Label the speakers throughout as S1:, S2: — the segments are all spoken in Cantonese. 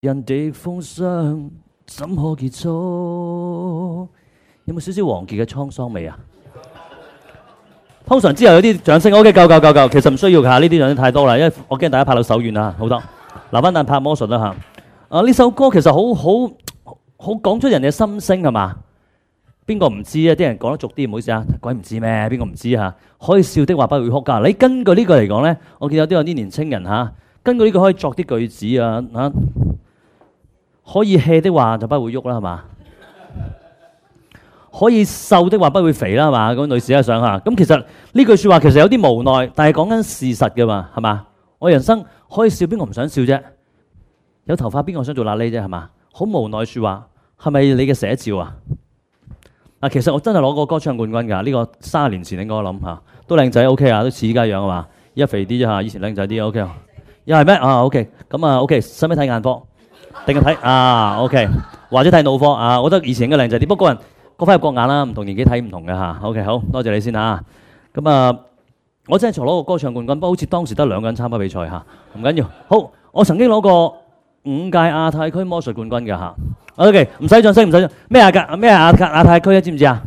S1: 人的風霜怎可結束？有冇少少王傑嘅滄桑味啊？通常之後有啲掌聲 ，OK， 夠，其實唔需要㗎，呢啲掌聲太多啦，因為我驚大家拍到手軟啦，好多留翻但拍魔術啦嚇。呢首歌其實好講出人嘅心聲係嘛？邊個唔知啊？啲人講得俗啲，唔好意思啊，鬼唔知咩？邊個唔知啊？可以笑的話不會哭㗎。你根據呢個嚟講咧，我見有啲年青人嚇，根據呢個可以作啲句子啊嚇，可以 hea 的話就不會喐啦係嘛？可以瘦的話不會肥啦係嘛？咁女士一想下，咁其實呢句説話其實有啲無奈，但係講緊事實㗎嘛係嘛？我人生可以笑，邊個唔想笑啫？有頭髮邊個想做瘌痢啫係嘛？好無奈説話，係咪你嘅寫照啊？嗱，其實我真係攞過歌唱冠軍㗎，呢個30年前應該我諗嚇，都靚仔 OK 啊，都似依家樣啊嘛，依家肥啲啫嚇，以前靚仔啲 OK， 又係咩啊 OK， 咁啊 OK， 使唔使睇眼科？定係睇啊 OK， 或者睇腦科啊？我覺得以前應該靚仔啲，不過個人各花入各眼啦，唔同年紀睇唔同嘅嚇。OK， 好多謝你先嚇。咁啊，我真係攞過歌唱冠軍，不過好似當時得2個人參加比賽嚇，唔緊要。好，我曾經攞過5屆亞太區魔術冠軍嘅嚇。OK， 唔使掌聲，唔使咩亞太區啊？知唔知啊？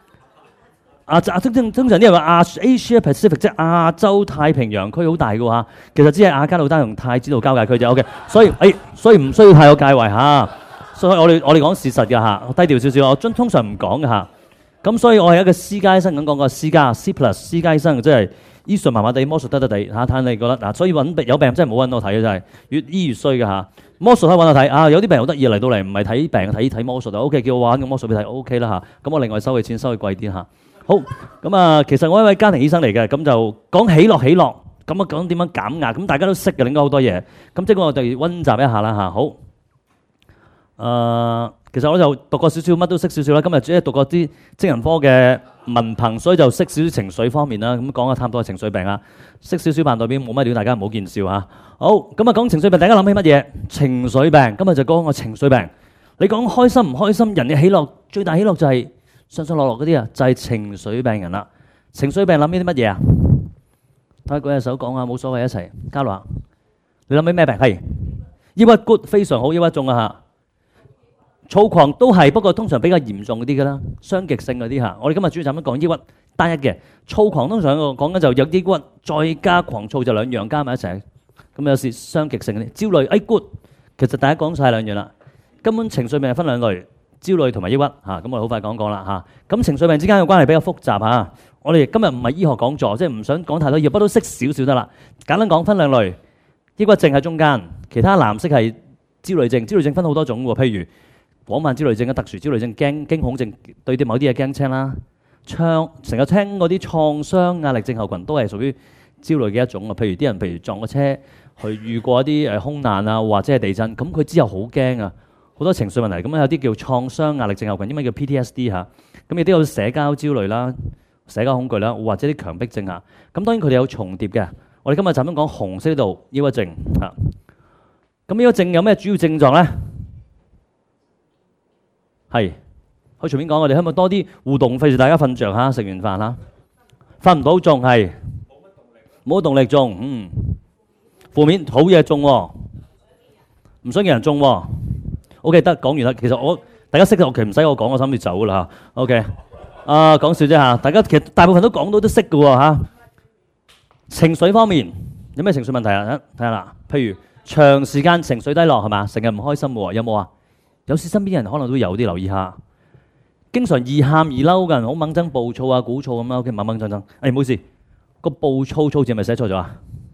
S1: 通常啲人話Asia Pacific 即係亞洲太平洋區好大嘅嚇，其實只係亞加魯丹同太子道交界區啫。OK， 所以唔需要太有介懷嚇。所以我哋講事實嘅嚇，低調少少，我通常唔講嘅嚇。咁所以我係一個私家醫生咁講個私家 C+， 私家醫生即係醫術麻麻地，魔術得地嚇。睇你覺得嗱，所以有病真係冇揾我睇嘅，真係越醫越衰嘅嚇。魔術可以揾我睇啊！有啲病好得意嚟到嚟，唔係睇病睇魔術啊。OK， 叫我玩個魔術俾睇 OK 啦嚇。咁我另外收佢錢，收佢貴啲嚇。好咁啊，其實我係一位家庭醫生嚟嘅，咁就講喜樂，咁啊講點樣減壓，咁大家都識嘅，應該好多嘢。咁即係我哋溫習一下啦嚇。好，其實我就讀過少少，乜都識少少啦。今日只係讀過啲精神科嘅文憑，所以就識少少情緒方面啦。咁講下差唔多係情緒病啊，識少少扮代表冇乜料，大家唔好見笑嚇。好，咁啊講情緒病，大家諗起乜嘢？情緒病，今日就講個情緒病。你講開心唔開心？人嘅喜樂最大喜樂就係上上落落嗰啲啊，就係情緒病人啦。情緒病諗起啲乜嘢啊？睇下舉下手講啊，冇所謂一齊交流下。你諗起咩病？係抑鬱 good 非常好，抑鬱中啊嚇。躁狂都係，不過通常比較嚴重嗰啲㗎啦，雙極性嗰啲嚇。我哋今日主要就咁講抑鬱單一嘅，躁狂通常講緊就有抑鬱再加狂躁就兩樣加埋一齊。咁有時雙極性嗰啲焦慮，good， 其實大家講晒兩樣啦。根本情緒病係分兩類，焦慮同埋抑鬱嚇。咁我哋好快講啦嚇。咁情緒病之間嘅關係比較複雜嚇。我哋今日唔係醫學講座，即係唔想講太多嘢，不過都識少少得啦。簡單講分兩類，抑鬱症喺中間，其他藍色係焦慮症。焦慮症分好多種喎，譬如廣泛焦慮症嘅特殊焦慮症，驚恐症，對啲某啲嘢驚青啦。成日聽嗰啲創傷壓力症候群都係屬於焦慮嘅一種啊。譬如啲人撞個車，去遇過一啲空難啊，或者係地震，咁佢之後好驚啊，好多情緒問題。咁有啲叫創傷壓力症候群，因為叫 PTSD 嚇。咁亦都有社交焦慮啦、社交恐懼啦，或者啲強迫症啊。咁當然佢哋有重疊嘅。我哋今日就咁講紅色呢度抑鬱症嚇。咁抑鬱症有咩主要症狀咧？係，可以隨便講，我哋希望多啲互動，費事大家瞓着嚇，食完飯嚇，瞓唔到中係，冇乜動力中，負面好嘢中喎，唔想嘅人中喎。OK， 得講完啦。其實大家識嘅，其實唔使我講，我心住走噶啦嚇。OK，講笑啫嚇，大家其實大部分都講到都識嘅喎嚇。情緒方面有咩情緒問題啊？睇下啦，譬如長時間情緒低落係嘛，成日唔開心喎，有冇啊？有時身邊人可能都有啲留意下，經常易喊易嬲嘅人，好猛憎暴躁啊、鼓噪咁啦，OK，猛憎。唔好意思，個暴躁字係咪寫錯咗啊？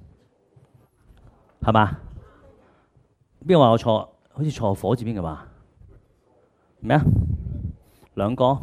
S1: 係嘛？邊個話我錯？好似錯火字邊嘅嘛？咩啊？兩個？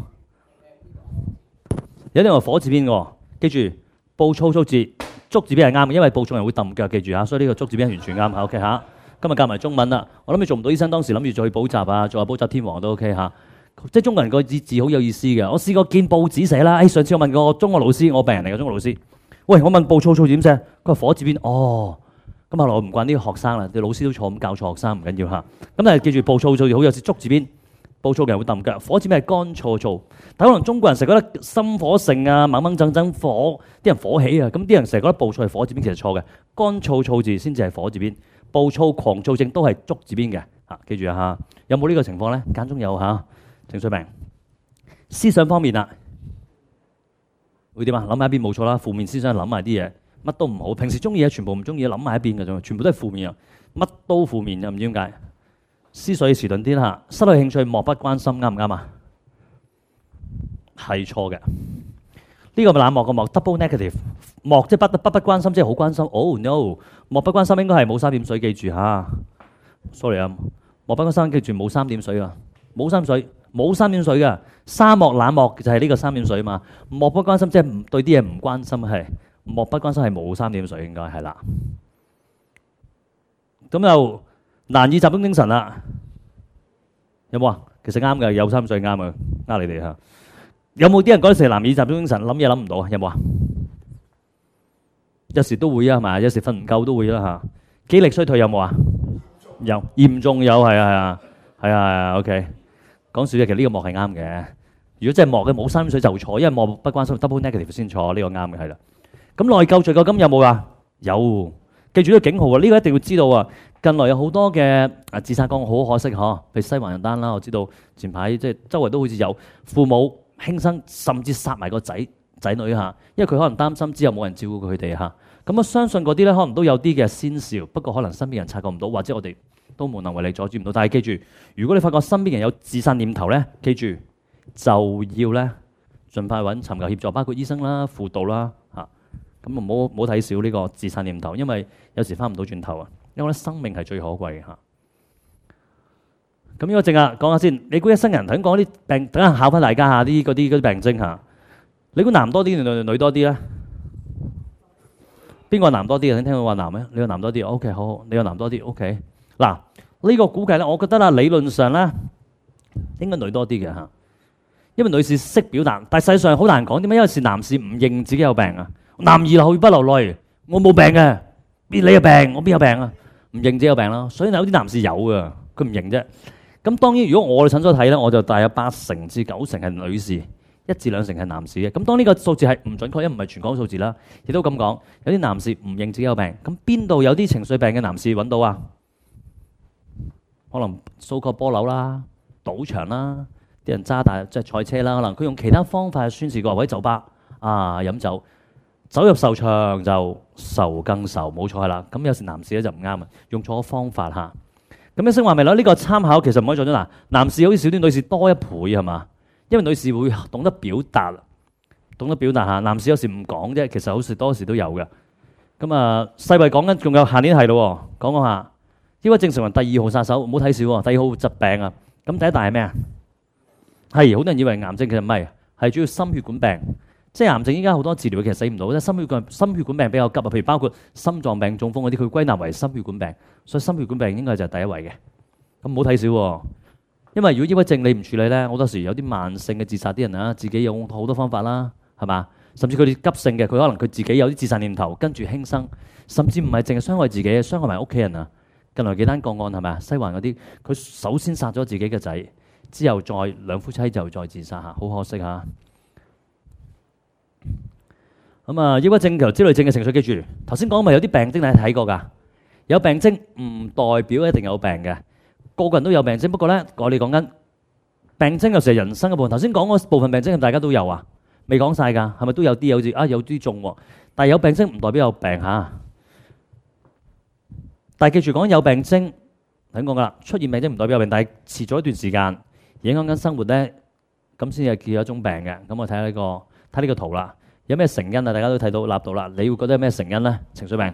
S1: 有啲人話火字邊嘅，記住暴躁字，足字邊係啱嘅，因為暴躁人會揼腳，記住嚇，所以呢個足字邊係完全啱。OK 嚇。今日教埋中文啦，我諗你做唔到醫生，當時諗住再去補習啊，做下補習天王都 OK 嚇。即係中國人個字好有意思嘅。我試過見報紙寫啦，上次我問過中學老師，我病人嚟嘅中學老師，喂，我問暴躁點寫？佢話火字邊，咁後來我唔慣啲學生啦，啲老師都錯咁教錯學生，唔緊要嚇。咁但係記住暴躁好有時足字邊，暴躁嘅人會揼腳，火字邊係乾燥燥。但可能中國人成日覺得心火盛啊，猛震火，啲人火起啊，咁啲人成日覺得暴躁係火字邊，其實錯嘅，乾燥燥字先至係火字邊。 暴躁、狂躁症都係足字邊嘅嚇，記住啊嚇。有冇呢個情況咧？間中有嚇情緒病。思想方面啦，會點啊？諗埋一邊冇錯啦，負面思想諗埋啲嘢，乜都唔好。平時中意嘢全部唔中意，諗埋一邊嘅啫，全部都係負面啊，乜都負面啊，唔知點解。思緒遲鈍啲啦，失去興趣，漠不關心，啱唔啱啊？係錯嘅。呢個咪冷漠個漠 double negative， 漠即係不關心，即係好關心。Oh no， 漠不關心應該係冇三點水，記住嚇。Sorry 啊，漠不關心記住冇三點水啊，冇三水，冇三點水嘅。沙漠冷漠就係呢個三點水嘛。漠不關心即係對啲嘢唔關心，係漠不關心係冇三點水，應該係啦。咁又難以集中精神啦，有冇啊？其實啱嘅，有三點水啱嘅，呃你哋嚇。有冇啲人嗰陣時難以集中精神，諗嘢諗唔到啊？有冇啊？有時都會啊，係咪？有時瞓唔夠都會啦嚇。記憶力衰退有冇啊？有，嚴重有，係啊 OK。講笑啫，其實呢個漠係啱嘅。如果真係漠嘅冇三點水就錯，因為漠不關心 double negative 先錯，呢個啱嘅係啦。咁內疚罪疚金有冇啊？有，記住呢個警號啊！呢個一定要知道啊！近來有好多嘅自殺個案，好可惜嗬。譬如西環人單啦，我知道前排即係周圍都好似有父母輕生，甚至殺埋個仔女嚇，因為佢可能擔心之後冇人照顧佢哋嚇。咁我相信嗰啲咧，可能都有啲嘅先兆，不過可能身邊人察覺唔到，或者我哋都無能為力阻止唔到。但係記住，如果你發覺身邊人有自殺念頭咧，記住就要咧盡快尋求協助，包括醫生啦、輔導啦嚇。咁唔好睇少呢個自殺念頭，因為有時翻唔到轉頭啊。因為咧生命係最可貴嘅嚇。咁呢個症啊，講下先。你估一生人頭先講啲病，等下考翻大家下啲嗰啲病徵嚇。你估男多啲定女多啲咧？邊個男多啲啊？你聽到話男咩？你個男多啲 ，OK 好，你個男多啲 ，OK。嗱呢個估計咧，我覺得啦，理論上咧應該女多啲嘅嚇，因為女士識表達，但係實際上好難講。點解？因為是男士唔認自己有病啊。男兒流血不流淚，我冇病嘅，邊你有病？我邊有病啊？唔認自己有病啦，所以有啲男士有嘅，佢唔認啫。咁當然，如果我哋診所睇咧，我就大約8成至9成係女士，1至2成係男士嘅。咁當呢個數字係唔準確，因為唔係全港數字啦，亦都咁講。有啲男士唔認自己有病，咁邊度有啲情緒病嘅男士揾到啊？可能掃個波樓啦、賭場啦、啲人揸大即係賽車啦，可能佢用其他方法去宣泄過，或者酒吧啊飲酒。走入愁場就愁更愁，冇錯係啦。咁有時男士咧就唔啱啊，用錯方法嚇。咁一聲話未啦？呢個參考其實唔可以做咗嗱。男士好似少啲，女士多1倍係嘛？因為女士會懂得表達，嚇。男士有時唔講啫，其實好似多時都有嘅。咁啊，世衞講緊仲有下年係咯，講下抑鬱症成為第2號殺手，唔好睇少喎。第2號疾病啊，咁第一大係咩啊？係好多人以為癌症，其實唔係，係主要心血管病。即係癌症依家好多治療其實死唔到，即係心血管病比較急啊。譬如包括心臟病、中風嗰啲，佢歸納為心血管病，所以心血管病應該就係第一位嘅。咁唔好睇少喎，因為如果抑鬱症你唔處理咧，好多時有啲慢性嘅自殺啲人啊，自己用好多方法啦，係嘛？甚至佢哋急性嘅，佢可能佢自己有啲自殺念頭，跟住輕生，甚至唔係淨係傷害自己，傷害埋屋企人啊。近來幾單個案係咪啊？西環嗰啲，佢首先殺咗自己嘅仔，之後再兩夫妻就再自殺嚇，好可惜嚇。咁啊，抑鬱症同焦慮症嘅情緒，記住頭先講咪有啲病徵你睇過㗎？有病徵唔代表一定有病嘅，個個人都有病徵。不過咧，我哋講緊病徵有時係人生嘅部分。頭先講嗰部分病徵，大家都有啊？未講晒㗎，係咪都有啲好似啊有啲中喎？但係有病徵唔代表有病嚇。但係記住講有病徵，頭先講㗎啦，出現病徵唔代表有病，但係遲咗一段時間影響緊生活咧，咁先係叫一種病嘅。咁我睇下睇呢個圖啦。有咩成因啊？大家都睇到立到啦。你會覺得有咩成因咧？情緒病、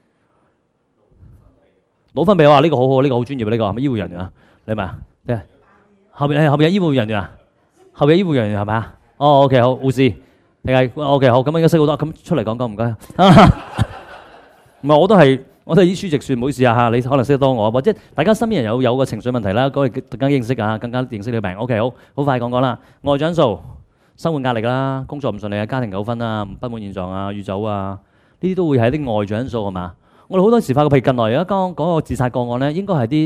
S1: 腦分泌，我話呢個好好，呢個好專業，呢個係咪醫護人員啊？你係咪啊？後邊有醫護人員啊？後邊有醫護人員係咪啊？哦，OK 好，護士定係 OK 好，咁應該識好多。咁出嚟講唔該。唔係我都係依書直説，唔好意思啊嚇。你可能識得多我，或者大家身邊人有個情緒問題啦，嗰個更加認識啊，更加認識你個病。OK 好快講啦。外在因素。生活壓力啦，工作唔順利啊，家庭糾紛啊，不滿現狀啊，酗酒啊，呢啲都會係啲外在因素係嘛？我哋好多時發覺，譬如近來有一個自殺個案咧，應該係啲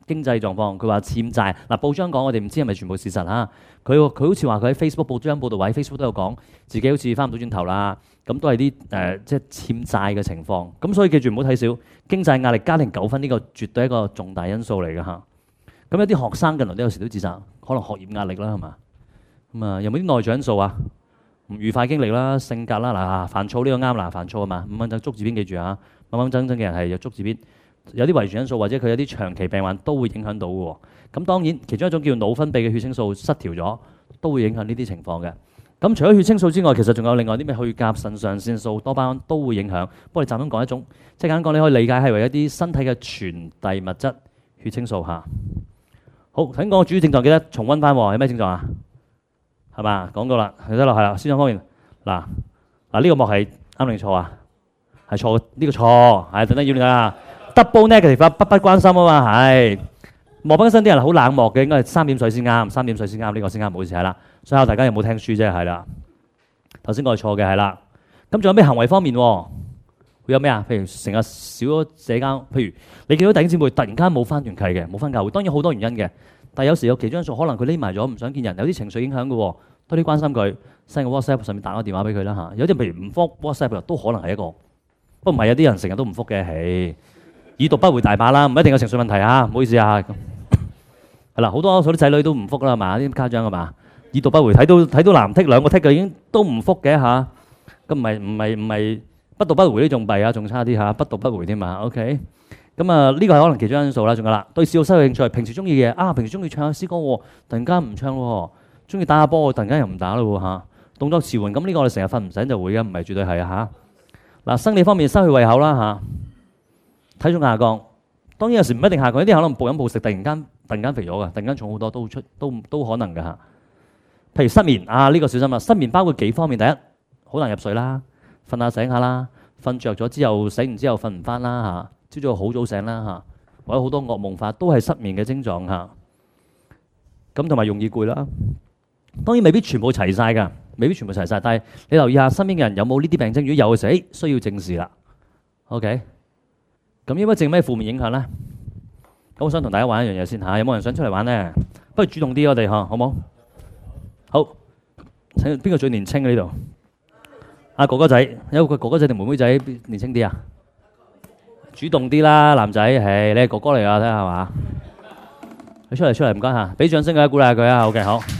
S1: 經濟狀況，佢話欠債。嗱，報章講我哋唔知係咪全部事實嚇。佢好似話佢喺 Facebook 報章報道位 Facebook 都有講自己好似翻唔到轉頭啦。咁都係啲即係欠債嘅情況。咁所以記住唔好睇小經濟壓力、家庭糾紛呢個絕對係一個重大因素嚟嘅嚇。咁有啲學生近來都有時都自殺，可能學業壓力啦係嘛。咁啊有冇啲內在因素啊？唔愉快經歷啦、性格啦，煩躁呢個啱啦，煩躁啊嘛，五蚊就捉字邊記住啊，掹掹爭爭嘅人係有捉字邊，有啲遺傳因素或者佢有啲長期病患都會影響到嘅喎。咁當然其中一種叫腦分泌嘅血清素失調咗，都會影響呢啲情況嘅。咁除咗血清素之外，其實仲有另外啲咩去甲、腎上腺素、多巴胺都會影響。不過你暫咁講一種，即係簡單講，你可以理解係為一啲身體嘅傳遞物質血清素嚇。好，頭先講個主要症狀，記得重溫翻喎，有咩症狀啊？係嘛？講過啦，係得啦，係啦。思想方面，嗱呢個幕係啱定錯啊？係錯，呢個錯係等等要你啊。Double negative 不關心啊嘛，係漠不關心啲人好冷漠嘅，應該係3點水先啱，3點水先啱，呢個先啱，唔好意思係啦。所以大家有冇聽書啫？係啦，頭先個係錯嘅係啦。咁仲有咩行為方面喎？會有咩啊？譬如成日少咗社交，譬如你見到弟兄姊妹突然間冇翻團契嘅，冇翻教會，當然好多原因嘅。但係有時有其中因素，可能佢匿埋咗，唔想見人，有啲情緒影響嘅喎，多啲關心佢，send 個 WhatsApp 上面打個電話俾佢啦嚇。有啲譬如唔覆 WhatsApp 都可能係一個，不過唔係有啲人成日都唔覆嘅，係已讀不回大把啦，唔一定有情緒問題啊，唔好意思啊。係啦，好多啲仔女都唔覆啦，係嘛？啲家長係嘛？已讀不回，睇到藍剔兩個剔嘅已經都唔覆嘅嚇。咁唔係不讀不回呢仲弊啊，仲差啲嚇，不讀不回添嘛。OK。咁啊，呢個係可能其中因素啦，仲有啦，對嗜好失去興趣，平時中意嘅啊，平時中意唱下詩歌喎，突然間唔唱喎，中意打下波，突然間又唔打啦喎嚇，動作遲緩，咁呢個我哋成日瞓唔醒就會嘅，唔係絕對係啊嚇。嗱，生理方面失去胃口啦嚇，體重下降，當然有時唔一定下降，有啲可能暴飲暴食，突然間肥咗嘅，突然間重好多都可能嘅嚇。譬如失眠啊，呢個小心啦，失眠包括幾方面，第一好難入睡啦，瞓下醒下啦，瞓着咗之後醒完之後瞓唔翻啦嚇。朝早好早醒啦嚇，或者好多噩夢法都係失眠嘅症狀嚇。咁同埋容易攰啦，當然未必全部齊晒㗎，未必全部齊晒。但係你留意下身邊嘅人有冇呢啲病徵，如果有嘅時候，需要正視啦。OK，咁應該症咩負面影響咧？咁我想同大家玩一樣嘢先嚇，有冇人想出嚟玩咧？不如主動啲我哋嚇，好冇？好，請邊個最年青嘅呢度？阿哥哥仔，有個哥哥仔定妹妹仔年青啲啊？主動啲啦，男仔，係你係哥哥嚟㗎，睇下係嘛？你出嚟，唔該嚇，俾掌聲佢，鼓勵下佢啊。OK，好，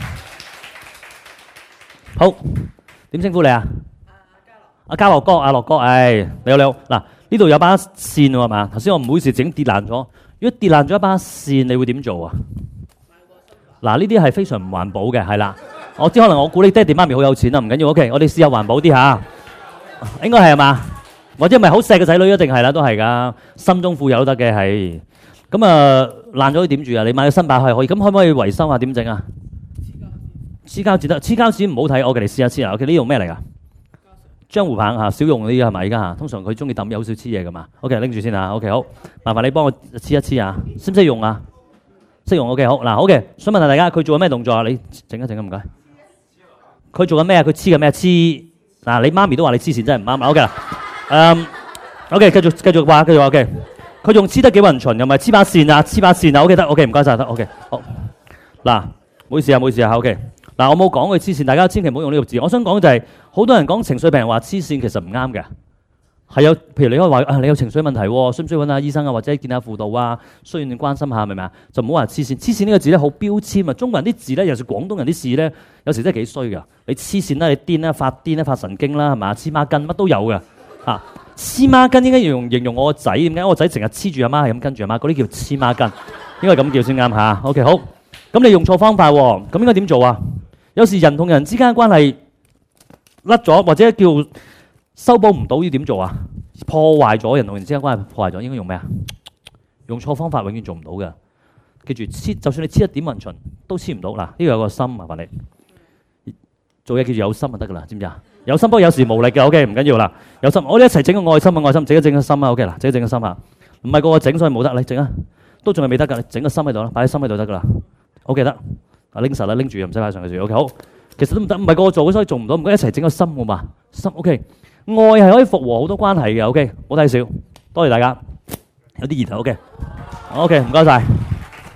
S1: 好，點稱呼你啊？阿嘉樂哥，阿樂哥，你好。嗱，呢度有把線喎，係嘛？頭先我唔好意思整跌爛咗。如果跌爛咗一把線，你會點做啊？嗱，呢啲係非常唔環保嘅，係啦。我知可能我估你爹哋媽咪好有錢啊，唔緊要。OK，我哋試下環保啲嚇，應該係嘛？或者唔係好錫個仔女一定係啦，都係噶，心中富有都得嘅係。咁啊爛咗點住啊？你買個新把係可以，咁可唔可以維修下？點整啊？黐膠紙得，黐膠紙唔好睇，我哋嚟試下黐啊。OK，呢用咩嚟噶？漿糊棒嚇，少用呢啲係咪？而家嚇，通常佢中意抌有少黐嘢噶嘛。OK，拎住先啊。OK，好，麻煩你幫我黐一黐啊。識唔識用啊？識用 OK，好嗱，好嘅。想問下大家，佢做緊咩動作啊？你整一整啊，唔該。佢做緊咩啊？佢黐緊咩？黐嗱，你媽咪都話你黐線真係唔啱啊。OK 啦。OK，繼續話，OK。佢仲黐得幾勻循，又咪黐把線啊？黐把線啊 ，OK 得 ，OK 唔該晒得 ，OK 好。嗱，唔好意思啊 ，OK。嗱，我冇講佢黐線，大家千祈唔好用呢個字。我想講就係，好多人講情緒病人話黐線，其實唔啱嘅。係有，譬如你可以話你有情緒問題，需唔需要揾下醫生啊，或者見下輔導啊，需要你關心下，明唔明啊？就唔好話黐線。黐線呢個字咧好標籤啊，中國人啲字咧，尤其是廣東人啲字咧，有時真係幾衰㗎。你黐線啦，你癲啦，發癲啦，發神經啦，係嘛？黐孖筋乜都有㗎。嚇，黐孖筋應該形容我個仔，點解我個仔成日黐住阿媽係咁跟住阿媽，嗰啲叫黐孖筋，應該咁叫先啱嚇。OK 好，咁你用錯方法喎，咁應該點做啊？有時人同人之間嘅關係甩咗，或者叫修補唔到，要點做啊？破壞咗人同人之間關係，破壞咗應該用咩啊？用錯方法永遠做唔到嘅。記住黐，就算你黐一點勻循都黐唔到。嗱，呢個有個心，麻煩你做嘢記住有心就得噶啦，知唔知啊？有心不過有時無力嘅。OK 唔緊要啦，有心我哋一齊整個愛心啊，愛心整一整個心啊。OK 啦，整一整個心啊，唔係個個整所以冇得，你整啊，都仲係未得㗎，你整個心喺度啦，擺喺心喺度得㗎啦。OK 得，啊拎實啦，拎住又唔使擺上去住。OK 好，其實都唔得，唔係個個做，所以做唔到，唔該一齊整個心好嘛？心 OK，愛係可以復和好多關係嘅。OK，唔好睇少，多謝大家，有啲熱頭。OK，唔該晒。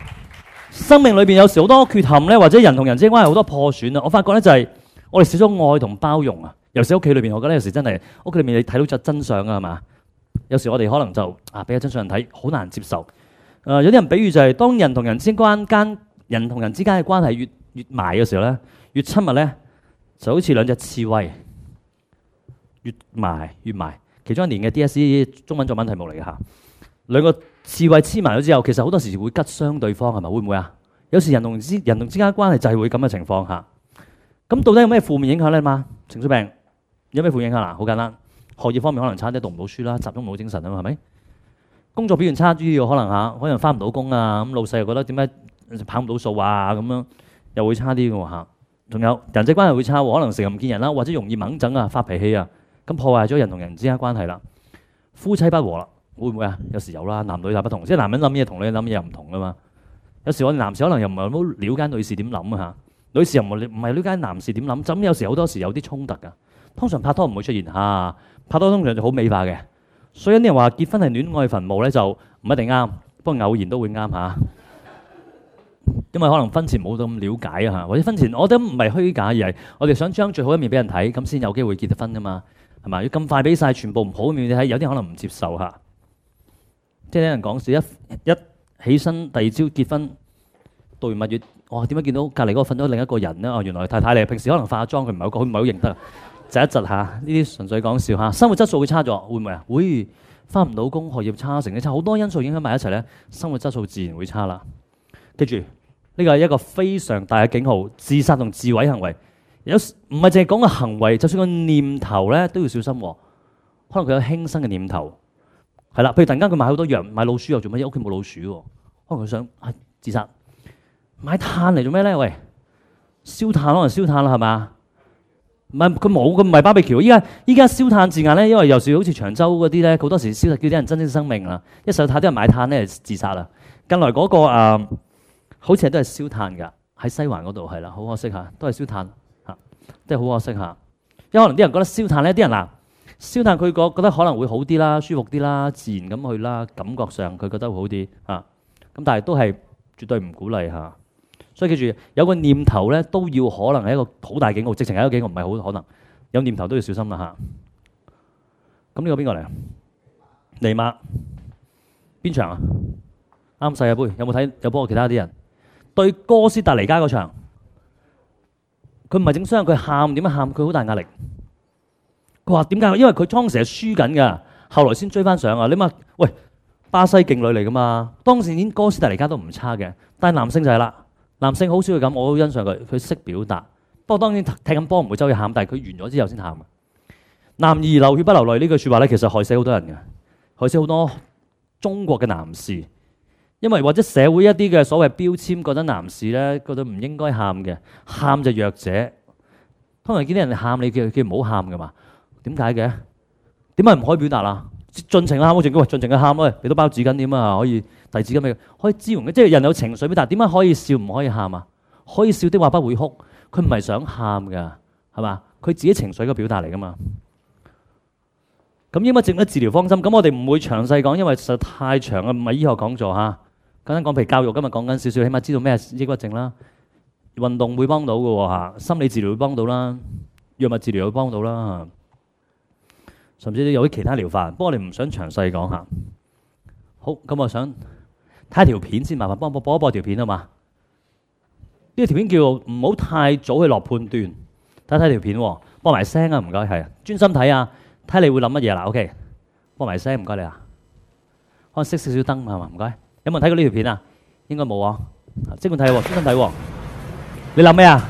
S1: 生命裏邊有時好多缺陷咧，或者人同人之間關係好多破損啊。我發覺咧就係我哋少咗愛同包容啊。尤其是屋企裏邊，我覺得有時真係屋企裏面你睇到就真相啊，係嘛？有時我哋可能就俾個真相人睇，好難接受。有啲人比喻就係當人同人之間人同人之間嘅關係越埋嘅時候咧，越親密咧，就好似兩隻刺蝟，越埋。其中一年嘅 DSE 中文作文題目嚟嘅嚇，兩個刺蝟黐埋咗之後，其實好多時會吉傷對方，係咪？會唔會啊？有時人同之間嘅關係就係會咁嘅情況下。咁到底有咩負面影響咧嘛？情緒病有咩負面影響啦？好簡單，學業方面可能差啲，讀唔到書啦，集中唔到精神啊嘛，係咪？工作表現差啲，可能翻唔到工啊，咁老細又覺得點解跑唔到數啊，咁樣又會差啲嘅嚇。仲有人際關係會差，可能成日唔見人啦，或者容易掹整啊，發脾氣啊，咁破壞咗人同人之間關係啦。夫妻不和啦，會唔會啊？有時有啦，男女大不同，即係男人諗嘢同女人諗嘢又唔同噶嘛。有時我哋男士可能又唔係好了解女士點諗啊，女士又唔係了解男士點諗，咁有時好多時有啲衝突噶。通常拍拖唔會出現嚇，拍拖通常就好美化嘅。所以有啲人話結婚係戀愛墳墓咧，就唔一定啱，不過偶然都會啱嚇。因為可能婚前冇咁了解啊，或者婚前我覺得唔係虛假，而係我哋想將最好一面俾人睇，咁先有機會結得婚噶嘛，係嘛？要咁快俾晒全部唔好嘅面你睇，有啲可能唔接受嚇。即係有人講笑，一起身第二朝結婚，度完蜜月，哇！點解見到隔離嗰個瞓咗另一個人咧？哦，原來太太嚟，平時可能化妝，佢唔係好認得，窒一窒下。呢啲純粹講笑嚇。生活質素會差咗，會唔會啊？會，翻唔到工，學業差，成績差，好多因素影響埋一齊咧，生活質素自然會差啦。記住，呢個係一個非常大嘅警號，自殺同自毀行為，有唔係淨係講個行為，就算個念頭咧都要小心。可能佢有輕生嘅念頭，係啦，譬如突然間佢買好多藥，買老鼠藥做乜嘢？屋企冇老鼠喎，可能佢想自殺。買炭嚟做咩咧？喂，燒炭可能燒炭啦，係嘛？唔係佢冇，佢唔係巴比橋。依家燒炭字眼咧，因為有時好似長洲嗰啲咧，好多時燒叫啲人珍惜生命啦。一手太多人買炭咧自殺啦。近來嗰個好似都係燒炭㗎，喺西環嗰度係啦，好可惜嚇，都係燒炭嚇，即係好可惜嚇。因為可能啲人覺得燒炭咧，啲人燒炭佢覺得可能會好啲啦，舒服啲啦，自然咁去啦，感覺上佢覺得會好啲嚇。咁但係都係絕對唔鼓勵嚇。所以記住，有個念頭咧都要可能係一個好大警號，直情係一個警號，唔係好可能。有念頭都要小心啦嚇。咁呢個邊個嚟啊？尼馬邊場啊？啱世界盃有冇睇？有幫我其他啲人對哥斯達黎加嗰場，佢唔係整傷，佢喊點樣喊？佢好大壓力。佢話點解？因為佢當時係輸緊㗎，後來先追翻上啊！你問喂，巴西勁女嚟㗎嘛？當時已經哥斯達黎加都唔差嘅，但係男性就係啦。男性好少會咁，我好欣賞佢，佢識表達。不過當然踢緊波唔會周圍喊，但係佢完咗之後先喊。男兒流血不流淚呢句説話咧，其實害死好多人嘅，害死好多中國嘅男士。因為或者社會一啲嘅所謂標籤，覺得男士咧覺得唔應該喊嘅，喊就弱者。通常見啲人喊，你叫佢唔好喊㗎嘛？點解嘅？點解唔可以表達啊？盡情喊，好似佢話盡情嘅喊咯，俾到包紙巾點啊？可以遞紙巾俾佢，可以支援嘅。即係人有情緒表達，點解可以笑唔可以喊啊？可以笑的話不會哭，佢唔係想喊㗎，係嘛？佢自己情緒嘅表達嚟㗎嘛。咁應該整咗治療方針，咁我哋唔會詳細講，因為實在太長啊，唔係醫學講座嚇。簡單講，譬如教育，今日講緊少少，起碼知道咩抑鬱症啦。運動會幫到嘅喎嚇，心理治療會幫到啦，藥物治療會幫到啦。甚至有啲其他療法，不過我哋唔想詳細講下。好，咁我想睇條片先，麻煩幫我播一播條片啊嘛。呢條片叫唔好太早去落判斷，睇條片喎，播埋聲啊，唔該，係專心睇啊，睇你會諗乜嘢啦 ？OK， 播埋聲，唔該你啊。可能熄少少燈係嘛？唔該。有冇人睇過呢條片啊？應該冇啊。即管睇喎，專心睇喎。你諗咩啊？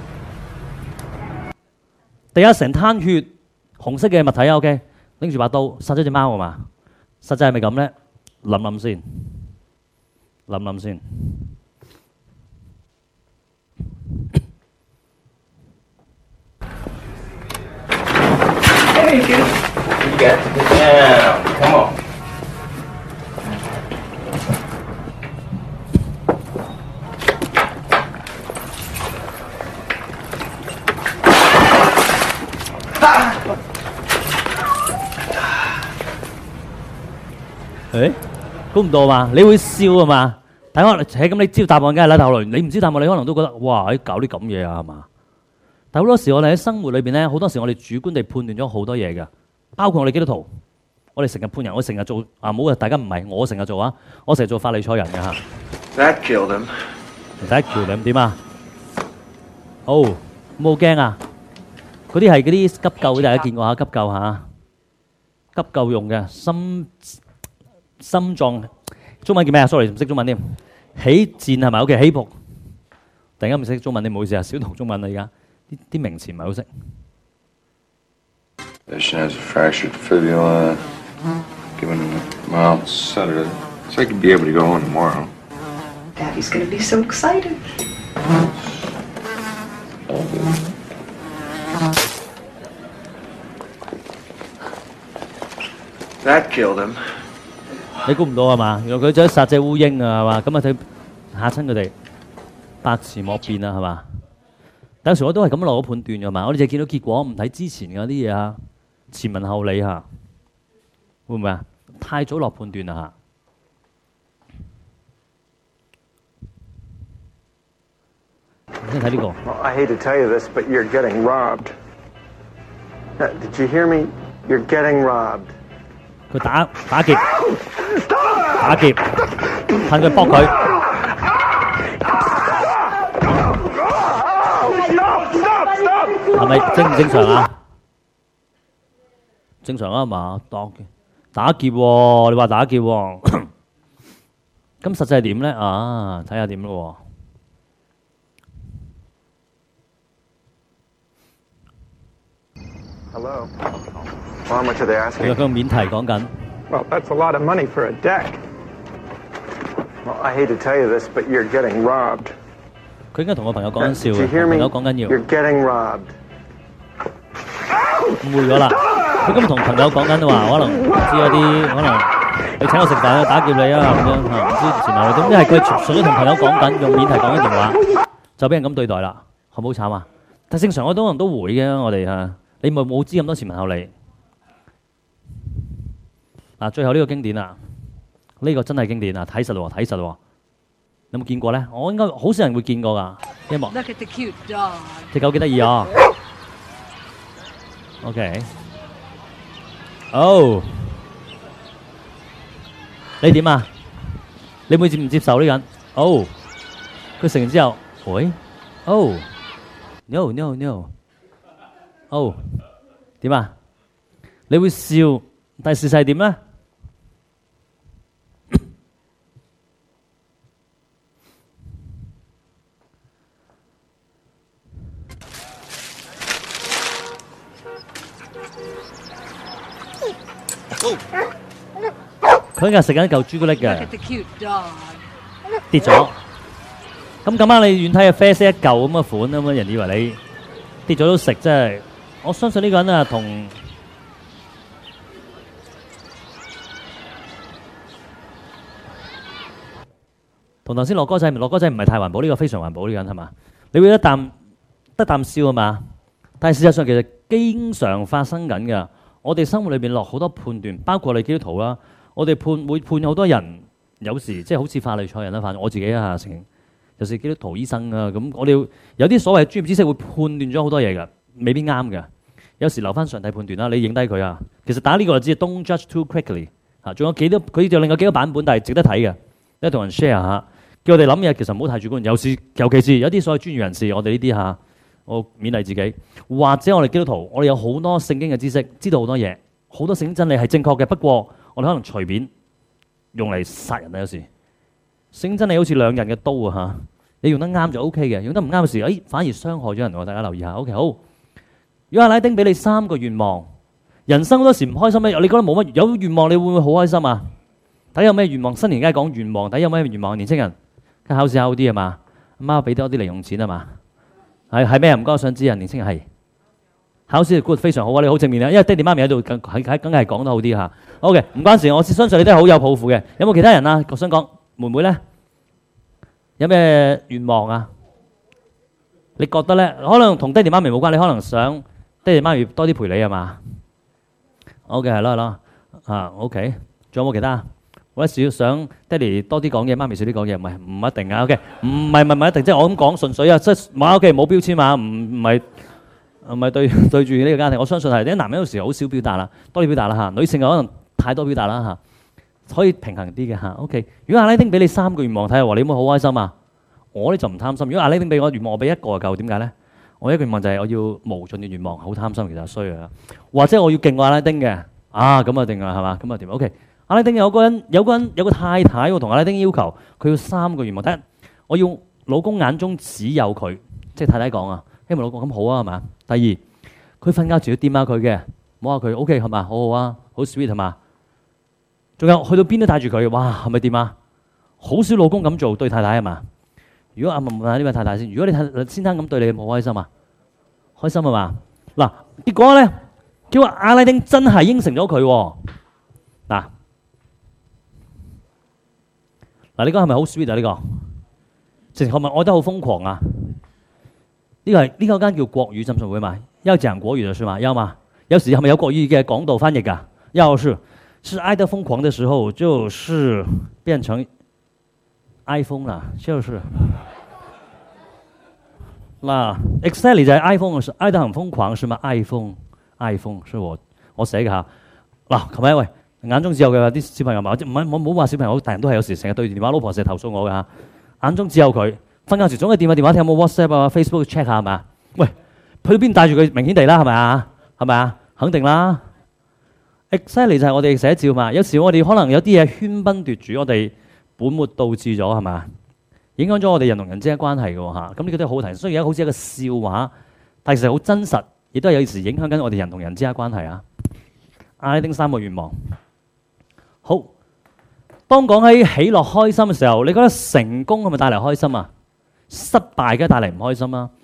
S1: 第一成灘血。紅色嘅物體啊 ，OK， 拎住把刀殺咗隻貓啊嘛，實際係咪咁咧？諗先，諗先。誒，估唔到嘛？你會笑啊嘛？ 但係可能咁你知道答案梗係啦，後來你唔知答案，你可能都覺得哇，搞啲咁嘢啊，係嘛？但係好多時我哋喺生活裏邊咧，好多時我哋主觀地判斷咗好多嘢嘅，包括我哋基督徒，我哋成日判人，我成日做啊冇啊，大家唔係我成日做啊，我成日做法利賽人嘅嚇。
S2: That killed him.
S1: That killed him 點啊？好冇驚啊！嗰啲係嗰啲急救，大家見過嚇急救嚇，急救用嘅心臟，中文叫咩啊 ？sorry 唔識中文添。起箭係咪 ？OK 起伏。突然間唔識中文，你唔好意思啊，小童中文啊而家啲名詞唔係好識。
S2: Patient has a fractured fibula. Given a mild sedative, so I could be able to go home tomorrow.
S3: Daddy's gonna be so excited.
S2: That killed him.
S1: 你估唔到係嘛？原來佢想殺隻烏蠅啊，係嘛？咁啊睇嚇親佢哋，百詞莫辯啊，係嘛？但有時我都係咁落咗判斷㗎嘛，我哋就見到結果，唔睇之前嗰啲嘢啊，前文後理嚇，會唔會啊？太早落判斷啦嚇。先睇呢個。
S4: Well, I hate to tell you this, but you're getting robbed. Did you hear me? You're getting robbed.
S1: 佢打劫，趁佢搏佢。係咪正唔正常啊？正常啊嘛，打劫喎，你話打劫喎，咁實際係點咧？啊，睇下點咯
S4: 喎。Hello. How much are they asking?
S1: 佢個免提講緊。
S4: Well, that's a lot of money for a deck. Well, I hate to tell you this, but you're getting robbed.
S1: 佢應該同個朋友講緊笑嘅，朋友講緊要。
S4: You're getting robbed.
S1: 誤會咗啦！佢今日同朋友講緊話，可能唔知有啲可能你請我食飯，打劫你啊咁樣嚇，唔知前後點，因為佢純粹同朋友講緊，用免提講緊電話，就俾人咁對待啦，好唔好慘啊？但正常我多人都會嘅，我哋嚇你咪冇知咁多前文後理。嗱，最後呢個經典啊，呢個真係經典啊，睇實喎，睇實喎。有冇見過咧？我應該好少人會見過㗎。一幕。
S5: Look at the cute dog.
S1: 隻狗幾得意啊 ！OK。哦，你點啊？你會接唔接受呢個人？哦，佢食完之後，喂，哦 ，no no no，哦，點啊？你會笑，但係事實係點咧？佢今日食緊一嚿朱古力嘅，跌咗。咁啱你遠睇嘅啡色一嚿咁嘅款咁啊，人以為你跌咗都食，真係。我相信呢個人啊，同頭先樂哥仔唔係太環保，呢個非常環保呢個人係嘛？你會得啖笑啊嘛？但係事實上其實經常發生緊㗎。我哋生活裏邊落好多判斷，包括我哋基督徒啦，我哋會判好多人，有時即係好似法利賽人啦，反正我自己啊，有時基督徒醫生啊，咁我哋有啲所謂專業知識會判斷咗好多嘢㗎，未必啱嘅。有時留翻上帝判斷啦，你影低佢啊。其實打呢個就知 Don't judge too quickly 嚇，仲有幾多佢就另外幾個版本，但係值得睇嘅，一同人 share 下，叫我哋諗嘢其實唔好太主觀。尤其是有啲所謂專業人士，我哋呢啲嚇。我勉勵自己，或者我哋基督徒，我哋有好多聖經嘅知識，知道好多嘢，好多聖經真理係正確嘅。不過我哋可能隨便用嚟殺人啊！有時聖經真理好似兩刃嘅刀啊嚇，你用得啱就 OK 嘅，用得唔啱嘅時，反而傷害咗人喎。大家留意下 ，OK 好。如果阿拉丁俾你3個願望，人生好多時唔開心咧，你覺得冇乜有願望，你會唔會好開心啊？睇有咩願望？新年梗係講願望，睇有咩願望？年青人梗係考試考啲啊嘛，阿媽俾多啲零用錢啊嘛。係咩？唔該，我想知啊！年青人係考試 good 非常好啊！你好正面啊，因為爹哋媽咪喺度，梗係講得好啲嚇。OK， 唔關事，我相信你都係好有抱負嘅。有冇其他人啊？我想講妹妹咧，有咩願望啊？你覺得咧？可能同爹哋媽咪冇關，你可能想爹哋媽咪多啲陪你係嘛？OK， 係咯。OK， 仲有冇其他？ 或者想爹哋多啲講嘢，媽咪少啲講嘢，唔一定啊。OK， 唔係一定，即係我咁講純粹啊，即係OK 冇標籤嘛，唔係對住呢個家庭，我相信係啲男人有時好少表達啦，多啲表達啦嚇。女性可能太多表達啦嚇，可以平衡啲嘅嚇。OK， 如果阿拉丁俾你3個願望睇下，話你有冇好開心啊？我呢就唔貪心。如果阿拉丁俾我願望，我俾1個就夠，點解咧？我一個願望就係我要無盡嘅願望，好貪心其實衰啊。或者我要勁過阿拉丁嘅咁啊定啊係嘛？咁啊點 ？OK， 阿拉丁有個太太喎，同阿拉丁要求佢要3個願望。第一，我要老公眼中只有佢，即係太太講啊，希望老公咁好啊係嘛？第二，佢瞓覺前要掂下佢嘅，摸下佢 OK 係嘛？好好啊，好 sweet 係嘛？仲有去到邊都帶住佢，哇係咪掂啊？好少老公咁做對太太係嘛？如果阿問下呢位太太先，如果你先生咁對你，有冇開心啊？開心係嘛？嗱，結果咧叫阿拉丁真係應承咗佢喎。嗱，呢個係咪好 sweet 啊？呢個直情係咪愛得好瘋狂啊？呢個間叫國語浸信會嘛？要講國語嘅是嘛？要嘛？有時係咪有國語嘅講道翻譯㗎？要是愛得瘋狂嘅時候，就是變成 iPhone 啦，就是嗱 ，exactly 就係 iPhone， 愛得很瘋狂是嘛 ？iPhone 是我寫嘅嚇。嗱，琴日喂眼中只有嘅啲小朋友嘛，唔係我冇話小朋友，大人都係有時成日對住電話，老婆成日投訴我嘅嚇。眼中只有佢，瞓覺時總係掂下電話睇有冇 WhatsApp 啊、Facebook check 下係嘛？喂，去到邊帶住佢，明顯地啦係咪啊？係咪啊？肯定啦。exactly 就係我哋寫照嘛。有時我哋可能有啲嘢喧賓奪主，我哋本末倒置咗係嘛？影響咗我哋人同人之間關係嘅喎嚇。咁呢個都好題，雖然而家好似一個笑話，但其實好真實，亦都係有時影響緊我哋人同人之間關係啊。阿拉丁3個願望，好。當講起喜樂開心嘅時候，你覺得成功係咪帶嚟開心啊？失敗梗係帶嚟唔開心啦。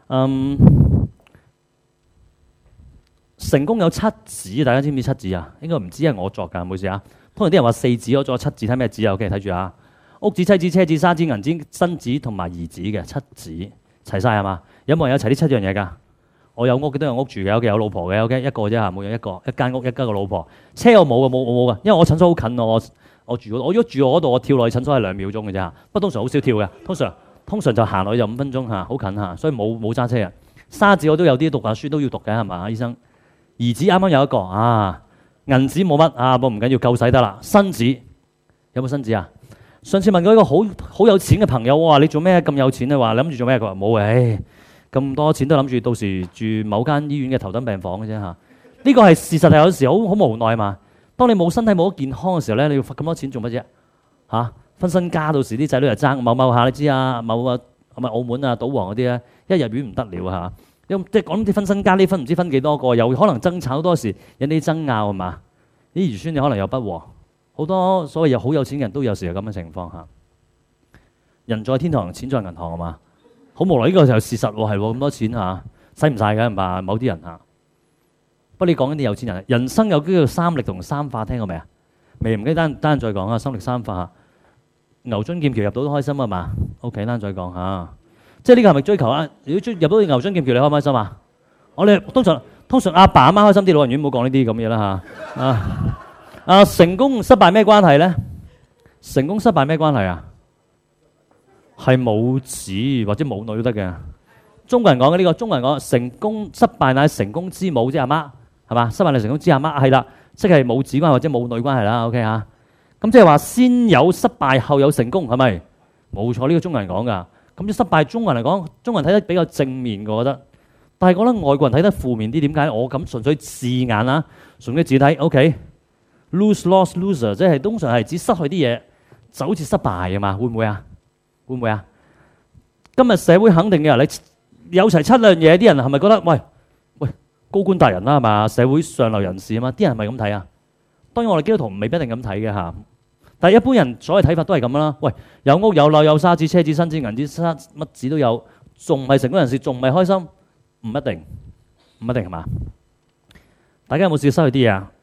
S1: 成功有7字，大家知唔知7字啊？應該唔知係我作㗎，唔好意思啊。通常啲人話4字，我作7字，睇咩字啊？OK， 睇住啊。屋子、妻子、車子、沙子、銀子、身子同埋兒子嘅7字齊晒係嘛？有冇人有齊呢7樣嘢㗎？我有屋，都有屋住嘅，有老婆嘅，OK， 一個啫嚇，冇有一間屋，一家個老婆。車我冇嘅，我冇㗎，因為我診所好近我住嗰度，我如果住我嗰度，我跳落去診所係2秒鐘嘅啫嚇，不過通常好少跳嘅，通常就行落去就5分鐘嚇，好近嚇，所以冇揸車啊。沙子我都有啲讀下書都要讀嘅係嘛，醫生。兒子啱啱有一個啊，銀子冇乜啊，不過唔緊要，夠使得啦。身子有冇身子啊？上次問過一個好有錢嘅朋友，我話你做咩咁有錢啊？話你諗住做咩？佢話冇，咁多錢都諗住到時住某間醫院嘅頭等病房嘅啫嚇。呢個係事實，係有時好無奈嘛。當你冇身體冇健康嘅時候咧，你要咁多錢做乜啫？嚇，分身家，到時啲仔女又爭某下，你知啊？某啊係咪澳門啊賭王嗰啲咧，一入院唔得了嚇。因即係講啲分身家，呢分唔知分幾多個，又可能爭吵，好多時引啲爭拗係嘛？啲兒孫又可能又不和，好多所謂又好有錢嘅人都有時有咁嘅情況嚇。人在天堂，錢在銀行係嘛？好無奈，呢個就係事實喎，係喎，咁多錢嚇，使唔晒嘅係嘛？某啲人嚇。不過你講緊啲有錢人，人生有叫做3力同3化，聽過未啊？未，唔記得單再講啊。3力3化，牛津劍橋入到都開心啊嘛。OK， 單再講嚇。即係呢個係咪追求啊？如果入到牛津劍橋，你開唔開心啊？我哋通常阿爸阿媽開心啲，老人院唔好講呢啲咁嘢啦嚇。成功失敗咩關係咧？成功失敗咩關係啊？係母子或者母女都得嘅。中國人講嘅呢個，中國人講成功失敗乃成功之母，即係阿媽係嘛？失敗乃成功之阿媽係啦，即係母子關係或者母女關係啦。OK 嚇，咁即係話先有失敗後有成功係咪？冇錯，呢個中國人講㗎。咁啲失敗，中國人嚟講，中國人睇得比較正面嘅，我覺得。但係覺得外國人睇得負面啲，點解？我咁純粹字眼啊，純粹字體。OK，lose loss loser， 即係通常係指失去啲嘢，就好似失敗啊嘛，會唔會啊？會唔會啊？今日社會肯定嘅，你有齊7樣嘢，啲人係咪覺得喂高官大人啦係嘛？社會上流人士啊嘛，啲人係咪咁睇啊？當然我哋基督徒未必一定咁睇嘅嚇。但係一般人所謂睇法都係咁啦。喂，有屋有樓有沙子車子身子銀子乜子都有，仲唔係成功人士？仲唔係開心？唔一定係嘛？大家有冇試過失去啲嘢啊？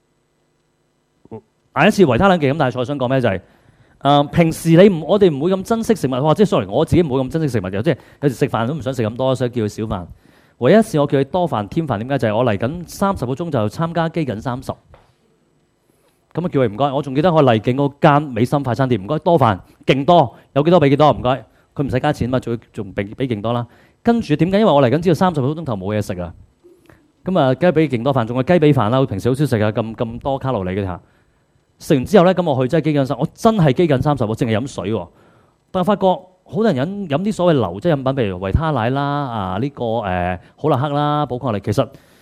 S1: 下一次維他命記咁，但係我想講咩就係平時我哋唔會咁珍惜食物。哇！即係 sorry，我自己唔會咁珍惜食物嘅，即係有時食飯都唔想食咁多，所以叫佢少飯。唯一一次我叫佢多飯添飯，點解？就係我嚟緊30個鐘就參加基緊30。 咁啊叫佢唔該。我仲記得我麗景嗰間美心快餐店，唔該多飯，勁多，有幾多俾幾多，唔該。佢唔使加錢嘛，仲俾勁多啦。跟住點解？因為我嚟緊知道30個鐘頭冇嘢食啊。咁啊，梗係俾勁多飯，仲係雞髀飯啦。我平時好少食啊，咁多卡路里嘅嚇。食完之後咧，咁我去真係飢饉30，我真係飢饉30，我淨係飲水喎。但係發覺好多人飲啲所謂流質飲品，譬如維他奶啦、呢個好立克啦、寶礦力，其實